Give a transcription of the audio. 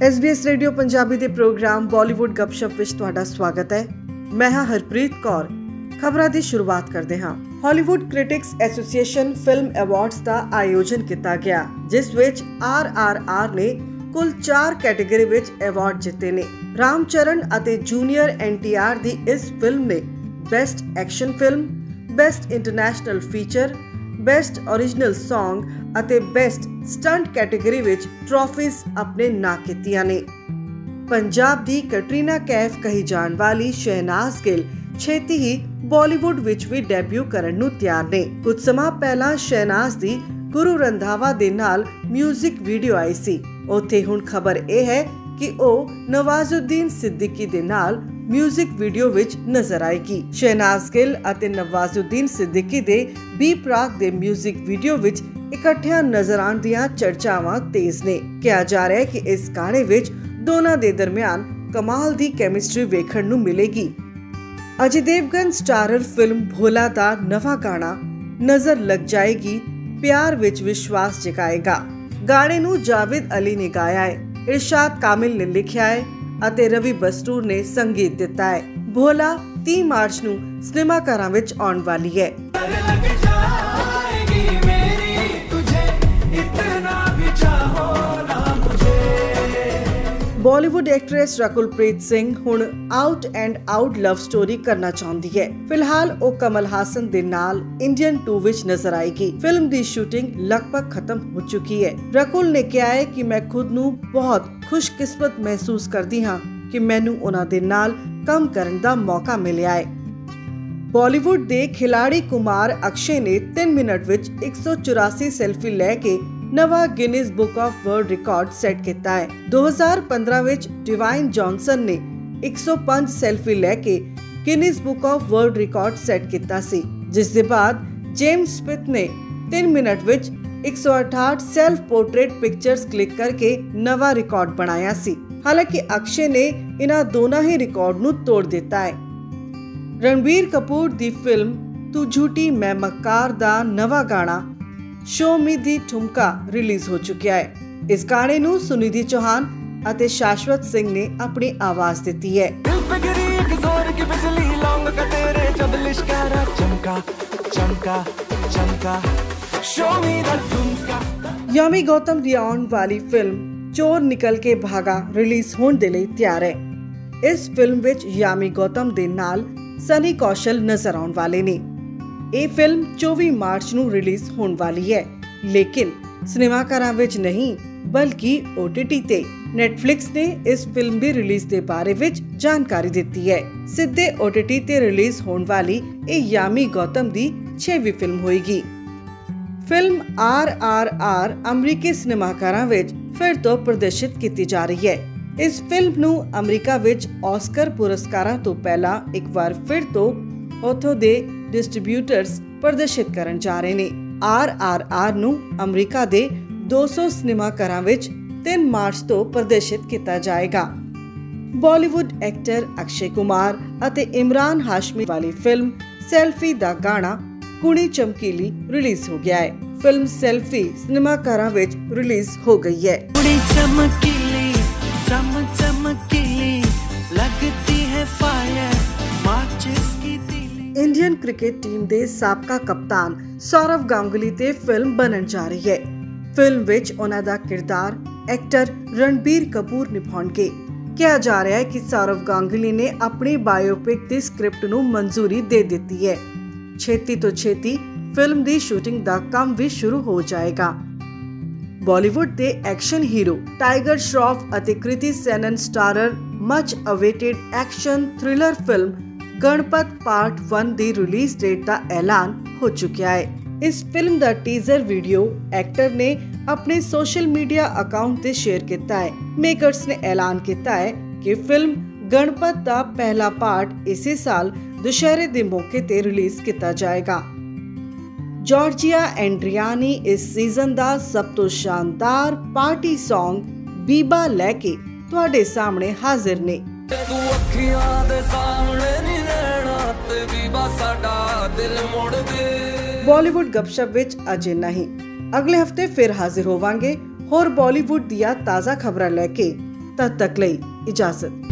SBS radio Punjabi ਦੇ programme Bollywood ਗੱਪਸ਼ਪ ਵਿੱਚ ਤੁਹਾਡਾ ਸਵਾਗਤ ਹੈ। ਮੈਂ ਹਾਂ ਹਰਪ੍ਰੀਤ ਕੌਰ। ਖਬਰਾਂ ਦੀ ਸ਼ੁਰੂਆਤ ਕਰਦੇ ਹਾਂ। Hollywood critics association film awards ਦਾ ਆਯੋਜਨ ਕੀਤਾ ਗਿਆ, ਜਿਸ ਵਿੱਚ RRR ਨੇ ਕੁੱਲ 4 ਕੈਟੇਗਰੀ ਵਿੱਚ ਅਵਾਰਡ ਜਿੱਤੇ ਨੇ। ਰਾਮ ਚਰਨ ਅਤੇ ਜੂਨੀਅਰ NTR ਦੀ ਇਸ ਫਿਲਮ ਨੇ best action film, best international feature, best original song ਅਤੇ ਬੈਸਟ ਸਟੰਟ ਕੈਟੇਗਰੀ ਵਿੱਚ ਟਰਾਫੀਜ਼ ਆਪਣੇ ਨਾਂ ਕੀਤੀਆਂ ਨੇ। ਪੰਜਾਬ ਦੀ ਕੈਟਰੀਨਾ ਕੈਫ ਕਹੀ ਜਾਣ ਵਾਲੀ ਸ਼ਹਿਨਾਜ਼ ਗਿੱਲ ਛੇਤੀ ਹੀ ਬਾਲੀਵੁੱਡ ਵਿੱਚ ਵੀ ਡੈਬਿਊ ਕਰਨ ਨੂੰ ਤਿਆਰ ਨੇ। ਕੁਝ ਸਮਾਂ ਪਹਿਲਾਂ ਸ਼ਹਿਨਾਜ਼ ਦੀ ਗੁਰੂ ਰੰਧਾਵਾ ਦੇ ਨਾਲ ਮਿਊਜ਼ਿਕ ਵੀਡੀਓ ਆਈ ਸੀ। ਉੱਥੇ ਹੁਣ ਖਬਰ ਇਹ ਹੈ ਕਿ ਉਹ ਨਵਾਜ਼ੁਦੀਨ ਸਿੱਦੀਕੀ ਦੇ ਨਾਲ ਮਿਊਜ਼ਿਕ ਵੀਡੀਓ ਵਿੱਚ ਨਜ਼ਰ ਆਏਗੀ। ਸ਼ਹਿਨਾਜ਼ ਗਿੱਲ ਅਤੇ ਨਵਾਜ਼ੁਦੀਨ ਸਿੱਦੀਕੀ ਦੇ ਬੀ ਪ੍ਰਾਕ ਦੇ ਮਿਊਜ਼ਿਕ ਵੀਡੀਓ ਵਿੱਚ ਇਕੱਠਿਆਂ ਨਜ਼ਰ ਆਉਣ ਦੀਆਂ ਚਰਚਾਵਾਂ ਤੇਜ਼ ਨੇ। ਕਿਹਾ ਜਾ ਰਿਹਾ ਹੈ ਕਿ ਇਸ ਗਾਣੇ ਵਿੱਚ ਦੋਨਾਂ ਦੇ ਦਰਮਿਆਨ ਕਮਾਲ ਦੀ ਕੈਮਿਸਟਰੀ ਵੇਖਣ ਨੂੰ ਮਿਲੇਗੀ। ਅਜੇ ਦੇਵਗਨ ਸਟਾਰਰ ਫਿਲਮ ਭੋਲਾ ਦਾ ਨਵਾਂ ਗਾਣਾ ਨਜ਼ਰ ਲੱਗ ਜਾਏਗੀ ਪਿਆਰ ਵਿੱਚ ਵਿਸ਼ਵਾਸ ਜਗਾਏਗਾ। ਗਾਣੇ ਨੂੰ ਜਾਵੇਦ ਅਲੀ ਨੇ ਗਾਇਆ ਹੈ, ਇਰਸ਼ਾਦ ਕਾਮਿਲ ਨੇ ਲਿਖਿਆ ਹੈ ਅਤੇ ਰਵੀ ਬਸਟੂਰ ਨੇ ਸੰਗੀਤ ਦਿੱਤਾ ਹੈ। ਭੋਲਾ 30 ਮਾਰਚ ਨੂੰ ਸਿਨੇਮਾ ਘਰਾਂ ਵਿੱਚ ਆਉਣ ਵਾਲੀ ਹੈ। ਬਾਲੀਵੁੱਡ ਐਕਟਰੈਸ ਰਕੁਲਪ੍ਰੀਤ ਸਿੰਘ ਹੁਣ out and out love story ਕਰਨਾ ਚਾਹੁੰਦੀ ਹੈ। ਫਿਲਹਾਲ ਉਹ ਕਮਲ ਹਾਸਨ ਦੇ ਨਾਲ ਇੰਡੀਅਨ 2 ਵਿੱਚ ਨਜ਼ਰ ਆਏਗੀ। ਫਿਲਮ ਦੀ ਸ਼ੂਟਿੰਗ ਲਗਭਗ ਖਤਮ ਹੋ ਚੁੱਕੀ ਹੈ। ਰਕੁਲ ਨੇ ਕਿਹਾ ਹੈ ਕਿ ਮੈਂ ਖੁਦ ਨੂੰ ਬਹੁਤ ਖੁਸ਼ਕਿਸਮਤ ਮਹਿਸੂਸ ਕਰਦੀ ਹਾਂ ਕਿ ਮੈਨੂੰ ਉਹਨਾਂ ਦੇ ਨਾਲ ਕੰਮ ਕਰਨ ਦਾ ਮੌਕਾ ਮਿਲਿਆ ਹੈ। ਬਾਲੀਵੁੱਡ ਦੇ ਖਿਲਾੜੀ ਕੁਮਾਰ ਅਕਸ਼ੇ ਨੇ 3 ਮਿੰਟ ਵਿੱਚ 184 ਸੈਲਫੀ ਲੈ ਕੇ ਨਵਾਂ Guinness book of world record set ਕੀਤਾ ਹੈ। 2015 ਵਿੱਚ ਡਿਵਾਈਨ ਜੌਨਸਨ ਨੇ 105 ਸੈਲਫੀ ਲੈ ਕੇ Guinness book of world record set ਕੀਤਾ ਸੀ, ਜਿਸ ਦੇ ਬਾਅਦ ਜੇਮਸ ਸਮਿਥ ਨੇ 3 ਮਿੰਟ ਵਿੱਚ 168 ਸੈਲਫ ਪੋਰਟਰੇਟ ਪਿਕਚਰਸ ਕਲਿੱਕ ਕਰਕੇ ਨਵਾਂ ਰਿਕਾਰਡ ਬਣਾਇਆ ਸੀ। ਹਾਲਾਂਕਿ ਅਕਸ਼ੇ ਨੇ ਇਹਨਾਂ ਦੋਨਾਂ ਹੀ ਰਿਕਾਰਡ ਨੂੰ ਤੋੜ ਦਿੱਤਾ ਹੈ। ਰਣਬੀਰ ਕਪੂਰ ਦੀ ਫਿਲਮ ਤੂੰ ਝੂਠੀ ਮੈਂ ਮੱਕਾਰ ਦਾ ਨਵਾਂ ਗਾਣਾ ਸ਼ੋ ਮੀ ਦੀ ਠੁਮਕਾ ਰਿਲੀਜ਼ ਹੋ ਚੁੱਕਿਆ ਹੈ। ਇਸ ਗਾਣੇ ਨੂੰ ਸੁਨਿਧੀ ਚੌਹਾਨ ਅਤੇ ਸ਼ਾਸ਼ਵਤ ਸਿੰਘ ਨੇ ਆਪਣੀ ਆਵਾਜ਼ ਦਿੱਤੀ ਹੈ। ਯਾਮੀ ਗੌਤਮ ਦੀ ਆਉਣ ਵਾਲੀ ਫਿਲਮ ਚੋਰ ਨਿਕਲ ਕੇ ਭਾਗਾ ਰਿਲੀਜ਼ ਹੋਣ ਦੇ ਲਈ ਤਿਆਰ ਹੈ। ਇਸ ਫਿਲਮ ਵਿੱਚ ਯਾਮੀ ਗੌਤਮ ਦੇ ਨਾਲ ਸਨੀ ਕੌਸ਼ਲ ਨਜ਼ਰ ਆਉਣ ਵਾਲੇ ਨੇ। ਇਹ ਫਿਲਮ 24 ਮਾਰਚ ਨੂੰ ਰਿਲੀਜ਼ ਹੋਣ ਵਾਲੀ ਹੈ, ਲੇਕਿਨ ਸਿਨੇਮਾ ਘਰਾਂ ਵਿੱਚ ਨਹੀਂ ਬਲਕਿ OTT ਤੇ। ਨੈਟਫਲਿਕਸ ਨੇ ਇਸ ਫਿਲਮ ਦੀ ਰਿਲੀਜ਼ ਦੇ ਬਾਰੇ ਵਿੱਚ ਜਾਣਕਾਰੀ ਦਿੱਤੀ ਹੈ। ਸਿੱਧੇ OTT ਤੇ ਰਿਲੀਜ਼ ਹੋਣ ਵਾਲੀ ਇਹ ਯਾਮੀ ਗੌਤਮ ਦੀ 6ਵੀਂ ਫਿਲਮ ਹੋਏਗੀ। ਫਿਲਮ RRR ਅਮਰੀਕੀ ਸਿਨੇਮਾ ਘਰਾਂ ਵਿੱਚ ਫਿਰ ਤੋਂ ਪ੍ਰਦਰਸ਼ਿਤ ਕੀਤੀ ਜਾ ਰਹੀ ਹੈ। ਇਸ ਫਿਲਮ ਨੂੰ ਅਮਰੀਕਾ ਵਿੱਚ ਆਸਕਰ ਪੁਰਸਕਾਰਾਂ ਤੋਂ ਪਹਿਲਾਂ ਇੱਕ ਵਾਰ ਫਿਰ ਤੋਂ ਉੱਥੋਂ ਦੇ ਡਿਸਟ੍ਰੀਬਿਊਟਰਸ ਪ੍ਰਦਰਸ਼ਿਤ ਕਰਨ ਜਾ ਰਹੇ ਨੇ। RRR ਨੂੰ ਅਮਰੀਕਾ ਦੇ 200 ਸਿਨੇਮਾ ਘਰਾਂ ਵਿੱਚ 3 ਮਾਰਚ ਤੋਂ ਪ੍ਰਦਰਸ਼ਿਤ ਕੀਤਾ ਜਾਏਗਾ। ਬਾਲੀਵੁੱਡ ਐਕਟਰ ਅਕਸ਼ੇ ਕੁਮਾਰ ਅਤੇ ਇਮਰਾਨ ਹਾਸ਼ਮੀ ਵਾਲੀ ਫਿਲਮ ਸੈਲਫੀ ਦਾ ਗਾਣਾ ਕੁੜੀ ਚਮਕੀਲੀ ਰਿਲੀਜ਼ ਹੋ ਗਿਆ ਹੈ। ਫਿਲਮ ਸੈਲਫੀ ਸਿਨੇਮਾ ਘਰਾਂ ਵਿੱਚ ਰਿਲੀਜ਼ ਹੋ ਗਈ ਹੈ। ਕੁੜੀ ਚਮਕੀਲੀ ਚਮਕੀਲੀ ਲੱਗਦੀ ਹੈ ਫਾਇਰ ਮਾਚਿਸ ਕੀ ਤਿਲੀ। ਇੰਡੀਅਨ ਕ੍ਰਿਕਟ ਟੀਮ ਦੇ ਸਾਬਕਾ ਕਪਤਾਨ ਸੌਰਵ ਗਾਂਗੁਲੀ ਤੇ ਫਿਲਮ ਬਣਨ ਜਾ ਰਹੀ ਹੈ। ਫਿਲਮ ਵਿੱਚ ਉਹਨਾਂ ਦਾ ਕਿਰਦਾਰ ਐਕਟਰ ਰਣਬੀਰ ਕਪੂਰ ਨਿਭਾਉਣਗੇ। ਕਿਹਾ ਜਾ ਰਿਹਾ ਹੈ ਕਿ ਸੌਰਵ ਗਾਂਗੁਲੀ ਨੇ ਆਪਣੀ ਬਾਇਓਪਿਕ ਦੀ ਸਕ੍ਰਿਪਟ ਨੂੰ ਮਨਜ਼ੂਰੀ ਦੇ ਦਿੱਤੀ ਹੈ। ਛੇਤੀ ਤੋਂ ਛੇਤੀ ਫਿਲਮ ਦੀ ਸ਼ੂਟਿੰਗ ਦਾ ਕੰਮ ਵੀ ਸ਼ੁਰੂ ਹੋ ਜਾਏਗਾ। ਬਾਲੀਵੁੱਡ ਦੇ ਐਕਸ਼ਨ ਹੀਰੋ ਟਾਈਗਰ ਸ਼ਰੌਫ ਅਤੇ Kriti Sanon starrer much awaited action thriller film Ganapath part 1 ਦੀ ਰਿਲੀਜ਼ ਡੇਟ ਦਾ ਐਲਾਨ ਹੋ ਚੁੱਕਿਆ ਹੈ। ਇਸ ਫਿਲਮ ਦਾ ਟੀਜ਼ਰ ਵੀਡੀਓ ਐਕਟਰ ਨੇ ਆਪਣੇ ਸੋਸ਼ਲ ਮੀਡੀਆ ਅਕਾਊਂਟ ਤੇ ਸ਼ੇਅਰ ਕੀਤਾ ਹੈ। ਮੇਕਰਸ ਨੇ ਐਲਾਨ ਕੀਤਾ ਹੈ ਕਿ ਫਿਲਮ ਗਣਪਤ ਦਾ ਪਹਿਲਾ ਪਾਰਟ ਇਸੇ ਸਾਲ ਦੁਸ਼ਹਿਰੇ ਦੇ ਮੌਕੇ ਤੇ ਰਿਲੀਜ਼ ਕੀਤਾ ਜਾਏਗਾ। ਜਾਰਜੀਆ ਐਂਡਰੀਆਨੀ ਇਸ ਸੀਜ਼ਨ ਦਾ ਸਭ ਤੋਂ ਸ਼ਾਨਦਾਰ ਪਾਰਟੀ ਸੌਂਗ ਬੀਬਾ ਲੈ ਕੇ ਤੁਹਾਡੇ ਸਾਹਮਣੇ ਹਾਜ਼ਰ ਨੇ। ਤੂੰ ਅੱਖੀਆਂ ਦੇ ਸਾਹਮਣੇ ਨਹੀਂ ਰਹਿਣਾ ਤੇ ਬੀਬਾ ਸਾਡਾ ਦਿਲ ਮੋੜ ਦੇ। ਬਾਲੀਵੁੱਡ ਗੱਪਸ਼ਪ ਵਿੱਚ ਅਜੇ ਨਹੀਂ, ਅਗਲੇ ਹਫਤੇ ਫਿਰ ਹਾਜ਼ਰ ਹੋਵਾਂਗੇ ਹੋਰ ਬਾਲੀਵੁੱਡ ਦੀਆਂ ਤਾਜ਼ਾ ਖਬਰਾਂ ਲੈ ਕੇ। ਤਦ ਤੱਕ ਲਈ ਇਜਾਜ਼ਤ।